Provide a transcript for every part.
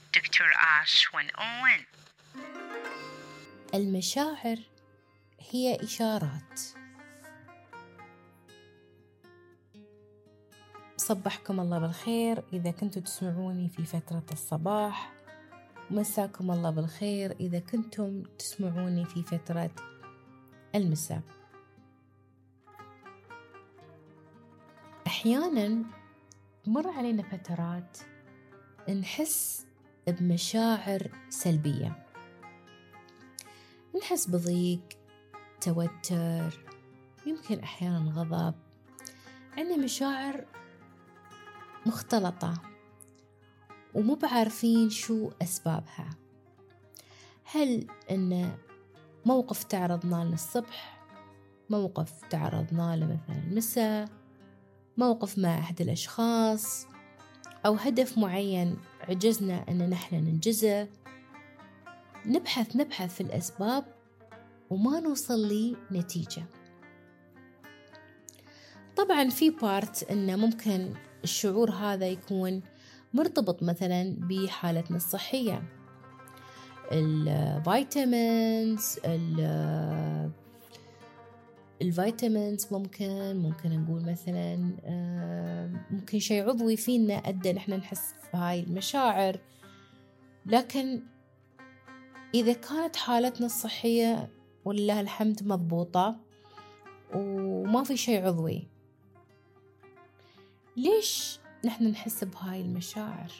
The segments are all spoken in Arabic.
دكتور آش 101. المشاعر هي إشارات. صبحكم الله بالخير إذا كنتم تسمعوني في فترة الصباح، ومساكم الله بالخير إذا كنتم تسمعوني في فترة المساء. أحياناً مر علينا فترات نحس بمشاعر سلبية، نحس بضيق، توتر، يمكن أحياناً غضب. عندنا مشاعر مختلطة ومو بعارفين شو أسبابها. هل إن موقف تعرضنا له الصبح، موقف تعرضنا له مثلا المساء، موقف مع أحد الأشخاص، أو هدف معين عجزنا أن نحن ننجزه. نبحث في الأسباب وما نوصل لي نتيجة. طبعا في بارت إنه ممكن الشعور هذا يكون مرتبط مثلا بحالتنا الصحية، الفيتامينز ممكن نقول مثلا ممكن شيء عضوي فينا أدى نحن نحس بهاي المشاعر. لكن إذا كانت حالتنا الصحية ولله الحمد مضبوطة وما في شيء عضوي، ليش نحن نحس بهاي المشاعر؟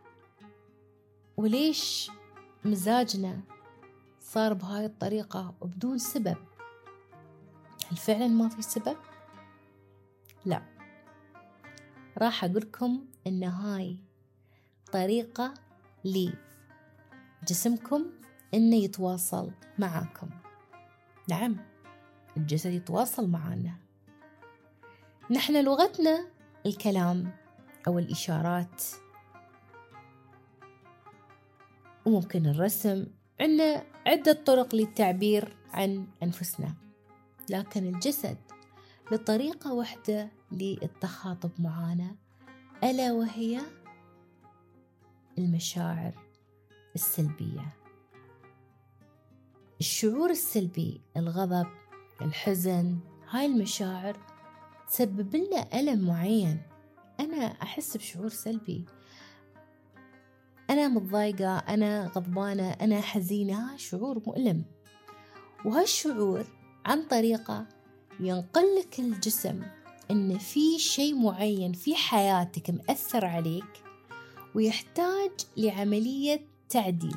وليش مزاجنا صار بهاي الطريقة وبدون سبب؟ هل فعلا ما في سبب؟ لا، راح أقولكم إن هاي طريقة لجسمكم إنه يتواصل معاكم. نعم، الجسد يتواصل معنا. نحن لغتنا الكلام أو الإشارات، وممكن الرسم. عندنا عدة طرق للتعبير عن أنفسنا، لكن الجسد لطريقة واحدة للتخاطب معنا، ألا وهي المشاعر السلبية. الشعور السلبي، الغضب، الحزن، هاي المشاعر تسبب لنا ألم معين. أنا أحس بشعور سلبي، أنا متضايقة، أنا غضبانة، أنا حزينة، شعور مؤلم. وهالشعور عن طريقة ينقلك الجسم إن في شيء معين في حياتك مأثر عليك ويحتاج لعملية تعديل.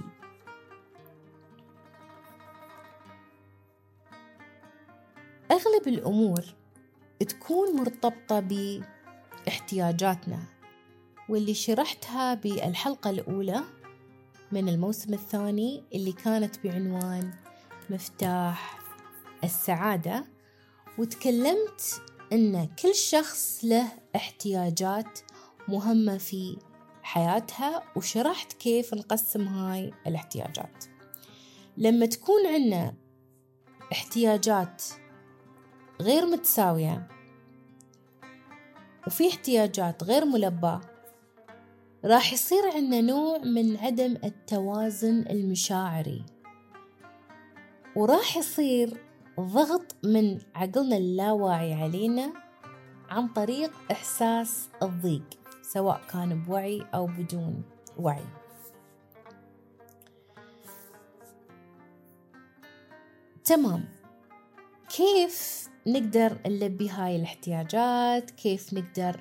أغلب الأمور تكون مرتبطة باحتياجاتنا، واللي شرحتها بالحلقة الأولى من الموسم الثاني اللي كانت بعنوان مفتاح السعادة. وتكلمت إن كل شخص له احتياجات مهمة في حياتها، وشرحت كيف نقسم هاي الاحتياجات. لما تكون عندنا احتياجات غير متساوية وفي احتياجات غير ملباة، راح يصير عندنا نوع من عدم التوازن المشاعري، وراح يصير ضغط من عقلنا اللاواعي علينا عن طريق إحساس الضيق، سواء كان بوعي أو بدون وعي. تمام، كيف نقدر نلبي هاي الاحتياجات؟ كيف نقدر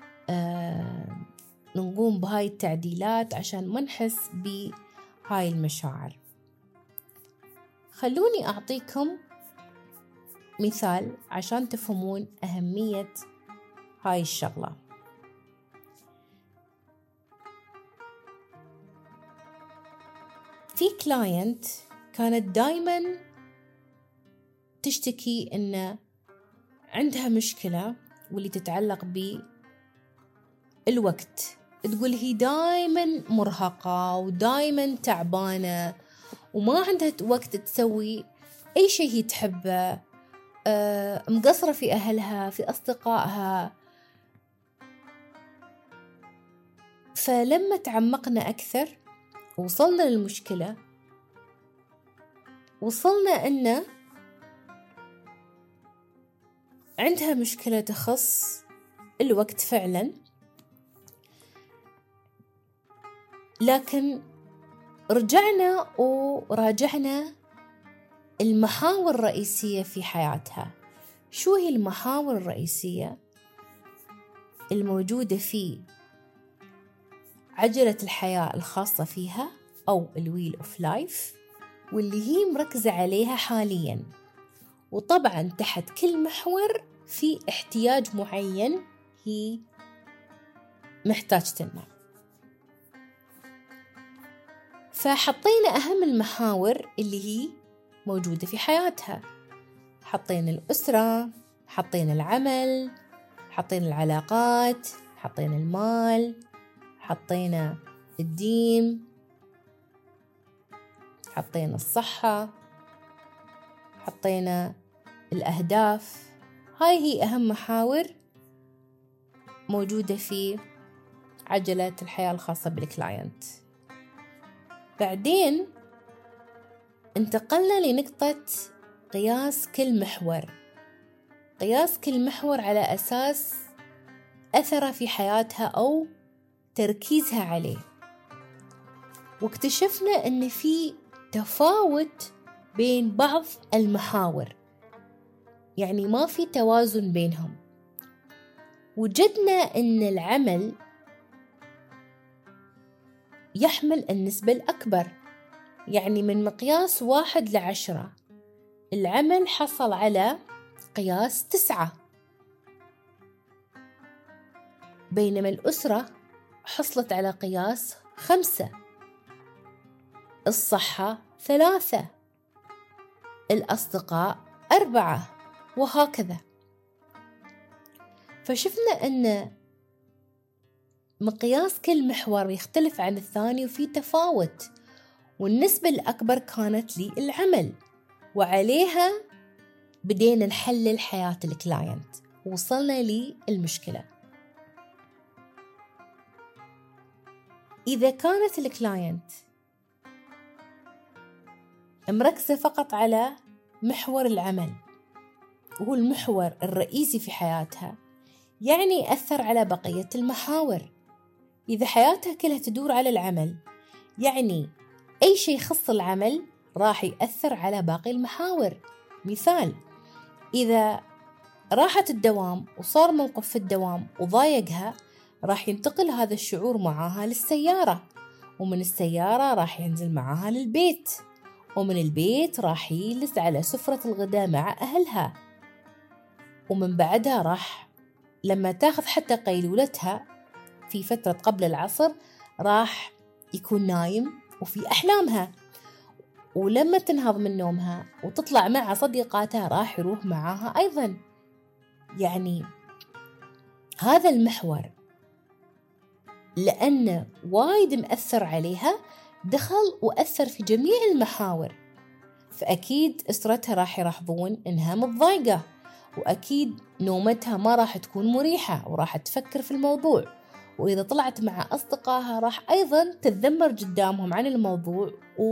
نقوم بهاي التعديلات عشان ما نحس بهاي المشاعر؟ خلوني أعطيكم مثال عشان تفهمون أهمية هاي الشغلة. في كلاينت كانت دايماً تشتكي إن عندها مشكلة واللي تتعلق بالوقت. تقول هي دايماً مرهقة ودايماً تعبانة وما عندها وقت تسوي أي شيء هي تحبه، مقصرة في أهلها، في أصدقائها. فلما تعمقنا أكثر وصلنا للمشكلة، وصلنا أن عندها مشكلة تخص الوقت فعلا، لكن رجعنا وراجعنا المحاور الرئيسية في حياتها. شو هي المحاور الرئيسية الموجودة في عجلة الحياة الخاصة فيها أو الويل أوف لايف، واللي هي مركزة عليها حاليا؟ وطبعا تحت كل محور في احتياج معين هي محتاجة لنا. فحطينا أهم المحاور اللي هي موجودة في حياتها. حطينا الأسرة، حطينا العمل، حطينا العلاقات، حطينا المال، حطينا الدين، حطينا الصحة، حطينا الأهداف. هاي هي أهم محاور موجودة في عجلة الحياة الخاصة بالكلاينت. بعدين انتقلنا لنقطة قياس كل محور. قياس كل محور على أساس أثره في حياتها أو تركيزها عليه، واكتشفنا أن في تفاوت بين بعض المحاور، يعني ما في توازن بينهم. وجدنا أن العمل يحمل النسبة الأكبر، يعني من مقياس 1 ل10 العمل حصل على قياس 9، بينما الأسرة حصلت على قياس 5، الصحة 3، الأصدقاء 4، وهكذا. فشفنا أن مقياس كل محور يختلف عن الثاني وفي تفاوت، والنسبة الأكبر كانت للعمل، وعليها بدينا نحلل حياة الكلاينت. وصلنا للمشكلة. إذا كانت الكلاينت مركزة فقط على محور العمل وهو المحور الرئيسي في حياتها، يعني يأثر على بقية المحاور. إذا حياتها كلها تدور على العمل، يعني أي شيء يخص العمل راح يأثر على باقي المحاور. مثال، إذا راحت الدوام وصار موقف في الدوام وضايقها، راح ينتقل هذا الشعور معاها للسيارة، ومن السيارة راح ينزل معاها للبيت، ومن البيت راح يجلس على سفرة الغداء مع أهلها، ومن بعدها راح لما تاخذ حتى قيلولتها في فترة قبل العصر راح يكون نايم وفي أحلامها، ولما تنهض من نومها وتطلع مع صديقاتها راح يروح معاها أيضا. يعني هذا المحور لأنه وايد مأثر عليها دخل وأثر في جميع المحاور، فأكيد أسرتها راح يلاحظون إنها متضايقة، وأكيد نومتها ما راح تكون مريحة وراح تفكر في الموضوع، وإذا طلعت مع أصدقائها راح أيضا تتذمر قدامهم عن الموضوع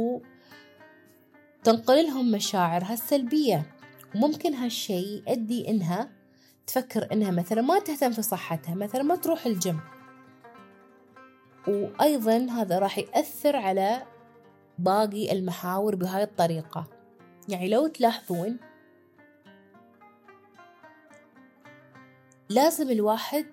وتنقل لهم مشاعرها السلبية. وممكن هالشيء يؤدي إنها تفكر إنها مثلا ما تهتم في صحتها، مثلا ما تروح الجيم، وأيضا هذا راح يأثر على باقي المحاور بهاي الطريقة. يعني لو تلاحظون لازم الواحد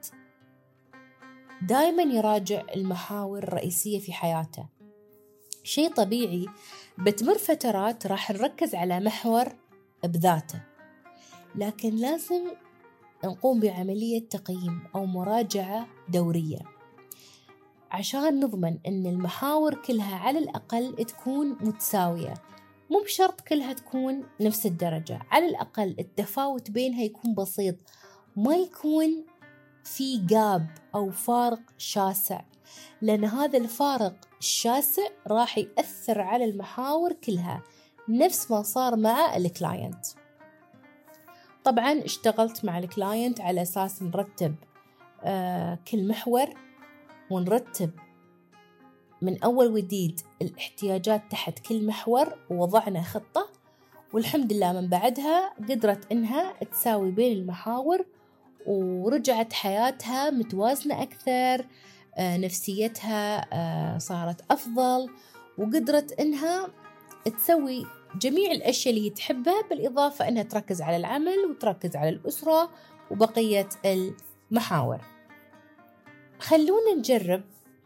دايما يراجع المحاور الرئيسية في حياته. شيء طبيعي بتمر فترات راح نركز على محور بذاته، لكن لازم نقوم بعملية تقييم أو مراجعة دورية عشان نضمن أن المحاور كلها على الأقل تكون متساوية. مو بشرط كلها تكون نفس الدرجة، على الأقل التفاوت بينها يكون بسيط، ما يكون في جاب أو فارق شاسع، لأن هذا الفارق الشاسع راح يأثر على المحاور كلها نفس ما صار مع الكلاينت. طبعا اشتغلت مع الكلاينت على أساس نرتب كل محور ونرتب من أول وجديد الاحتياجات تحت كل محور ووضعنا خطة، والحمد لله من بعدها قدرت إنها تساوي بين المحاور ورجعت حياتها متوازنة أكثر، نفسيتها صارت أفضل، وقدرت إنها تسوي جميع الأشياء اللي تحبها، بالإضافة إنها تركز على العمل وتركز على الأسرة وبقية المحاور. خلونا نجرب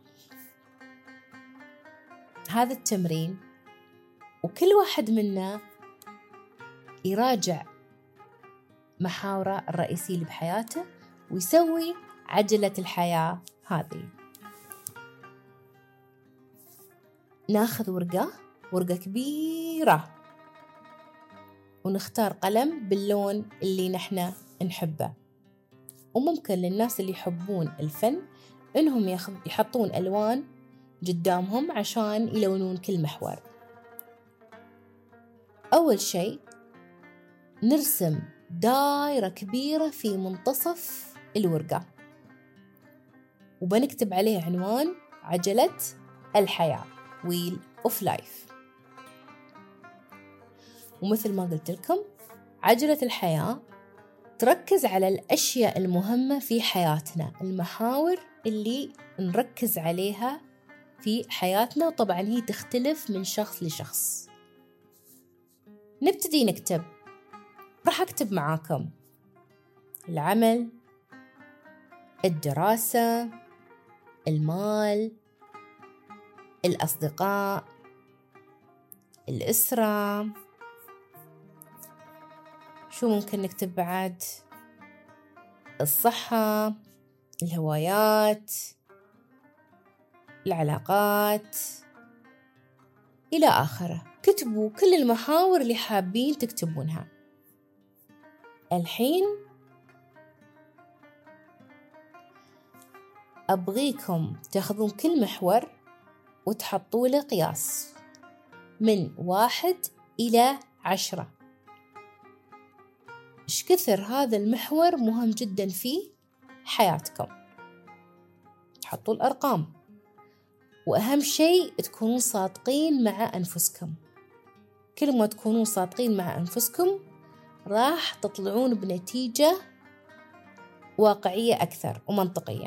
هذا التمرين، وكل واحد منا يراجع محاوره الرئيسية اللي بحياته ويسوي عجلة الحياة هذه. ناخذ ورقة كبيرة ونختار قلم باللون اللي نحن نحبه، وممكن للناس اللي يحبون الفن إنهم يحطون ألوان قدامهم عشان يلونون كل محور. أول شيء نرسم دائرة كبيرة في منتصف الورقة، وبنكتب عليه عنوان عجلة الحياة Wheel of Life. ومثل ما قلت لكم، عجلة الحياة تركز على الأشياء المهمة في حياتنا، المحاور اللي نركز عليها في حياتنا، وطبعا هي تختلف من شخص لشخص. نبتدي نكتب. راح أكتب معاكم العمل، الدراسة، المال، الأصدقاء، الأسرة. شو ممكن نكتب بعد؟ الصحة، الهوايات، العلاقات، إلى آخره. كتبوا كل المحاور اللي حابين تكتبونها. الحين أبغيكم تاخذون كل محور وتحطوا له قياس من 1 إلى 10. إيش كثر هذا المحور مهم جدا في حياتكم. تحطوا الأرقام، وأهم شيء تكونوا صادقين مع أنفسكم. كل ما تكونوا صادقين مع أنفسكم راح تطلعون بنتيجة واقعية أكثر ومنطقية.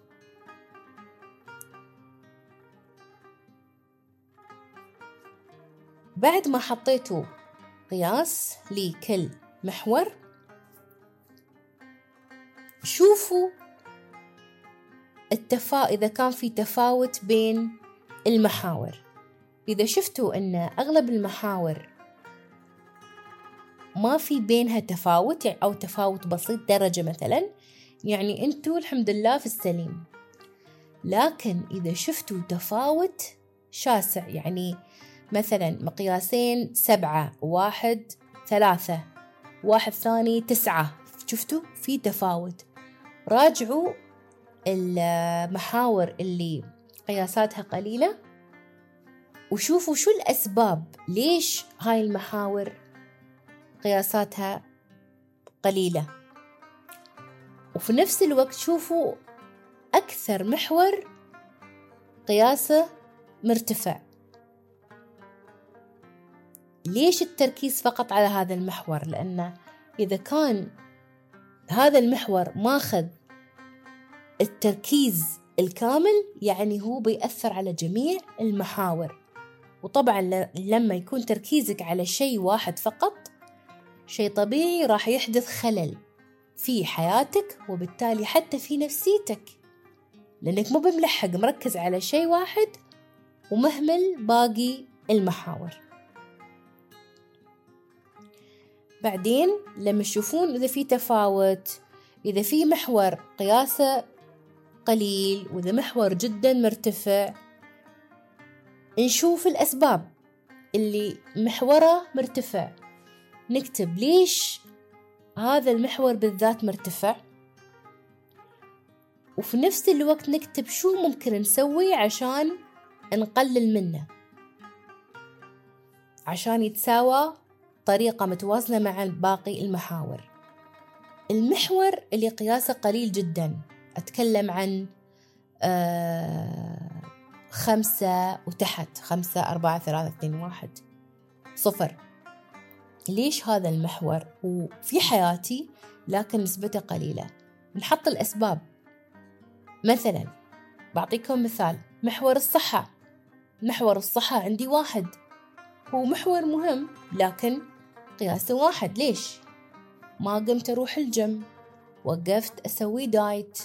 بعد ما حطيتوا قياس لكل محور، شوفوا إذا كان في تفاوت بين المحاور. إذا شفتوا أن أغلب المحاور ما في بينها تفاوت أو تفاوت بسيط درجة مثلا، يعني أنتوا الحمد لله في السليم. لكن إذا شفتوا تفاوت شاسع، يعني مثلا مقياسين 7، 1 3، 1 ثاني 9، شفتوا في تفاوت، راجعوا المحاور اللي قياساتها قليلة وشوفوا شو الأسباب ليش هاي المحاور قياساتها قليلة. وفي نفس الوقت شوفوا أكثر محور قياسه مرتفع، ليش التركيز فقط على هذا المحور؟ لأن إذا كان هذا المحور ماخذ التركيز الكامل، يعني هو بيأثر على جميع المحاور. وطبعا لما يكون تركيزك على شيء واحد فقط، شيء طبيعي راح يحدث خلل في حياتك، وبالتالي حتى في نفسيتك، لأنك مو بملحق مركز على شيء واحد ومهمل باقي المحاور. بعدين لما تشوفون إذا في تفاوت، إذا في محور قياسه قليل وإذا محور جدا مرتفع، نشوف الأسباب اللي محوره مرتفع، نكتب ليش هذا المحور بالذات مرتفع، وفي نفس الوقت نكتب شو ممكن نسوي عشان نقلل منه، عشان يتساوى طريقة متوازنة مع باقي المحاور. المحور اللي قياسه قليل جدا، أتكلم عن 5 وتحت، 5 4 3 2 1 0. ليش هذا المحور وفي حياتي لكن نسبته قليلة؟ نحط الأسباب. مثلا بعطيكم مثال، محور الصحة. محور الصحة عندي 1، هو محور مهم لكن قياسه 1. ليش؟ ما قمت أروح الجيم، وقفت أسوي دايت،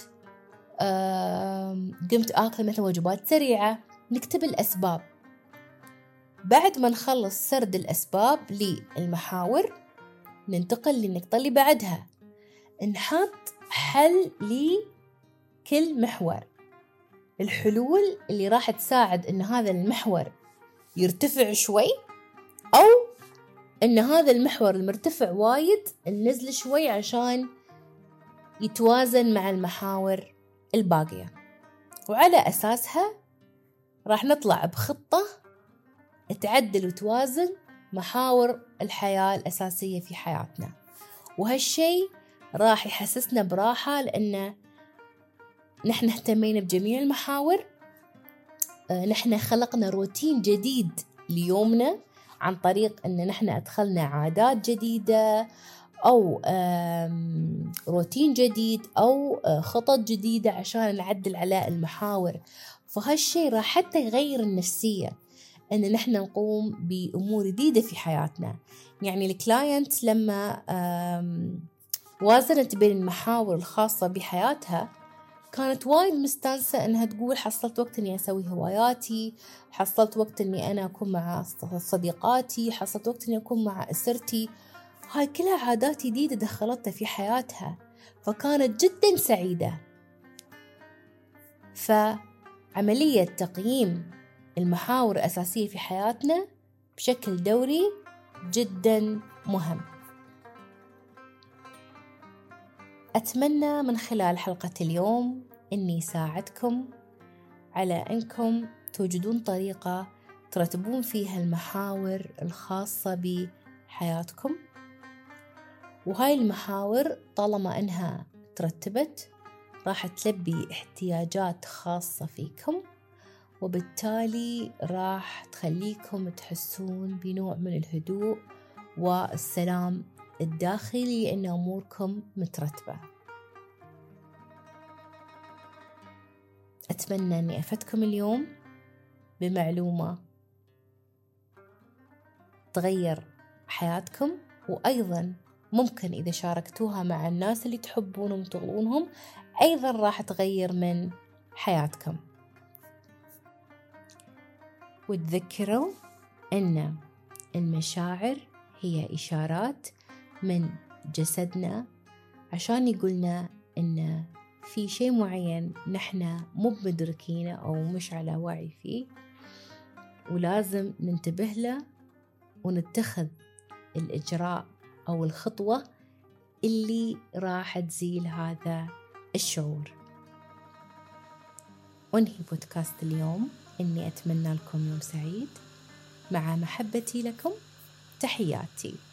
قمت آكل مثل وجبات سريعة. نكتب الأسباب. بعد ما نخلص سرد الأسباب للمحاور ننتقل للنقطة اللي بعدها، نحط حل لكل محور. الحلول اللي راح تساعد إن هذا المحور يرتفع شوي، أو إن هذا المحور المرتفع وايد ننزل شوي عشان يتوازن مع المحاور الباقية. وعلى أساسها راح نطلع بخطة تعدل وتوازن محاور الحياة الأساسية في حياتنا. وهالشي راح يحسسنا براحة، لأن نحن اهتمينا بجميع المحاور. نحن خلقنا روتين جديد ليومنا عن طريق أن نحن أدخلنا عادات جديدة، أو روتين جديد، أو خطط جديدة عشان نعدل على المحاور. فهالشي راح حتى يغير النفسية، أن نحن نقوم بأمور جديدة في حياتنا. يعني الكلاينت لما وازنت بين المحاور الخاصة بحياتها كانت وايد مستانسة أنها تقول حصلت وقت أني أسوي هواياتي، حصلت وقت أني أنا أكون مع صديقاتي، حصلت وقت أني أكون مع أسرتي. هاي كلها عادات جديدة دخلتها في حياتها، فكانت جدا سعيدة. فعملية تقييم المحاور الأساسية في حياتنا بشكل دوري جدا مهم. أتمنى من خلال حلقة اليوم أني ساعدكم على أنكم توجدون طريقة ترتبون فيها المحاور الخاصة بحياتكم. وهاي المحاور طالما أنها ترتبت راح تلبي احتياجات خاصة فيكم، وبالتالي راح تخليكم تحسون بنوع من الهدوء والسلام الداخلي، لأن أموركم مترتبة. أتمنى أني أفدكم اليوم بمعلومة تغير حياتكم، وأيضا ممكن إذا شاركتوها مع الناس اللي تحبونهم وتغلونهم أيضا راح تغير من حياتكم. وتذكروا أن المشاعر هي إشارات من جسدنا عشان يقولنا أن في شيء معين نحن مو مدركينه أو مش على وعي فيه، ولازم ننتبه له ونتخذ الإجراء أو الخطوة اللي راح تزيل هذا الشعور. أنهي بودكاست اليوم إني أتمنى لكم يوم سعيد. مع محبتي لكم، تحياتي.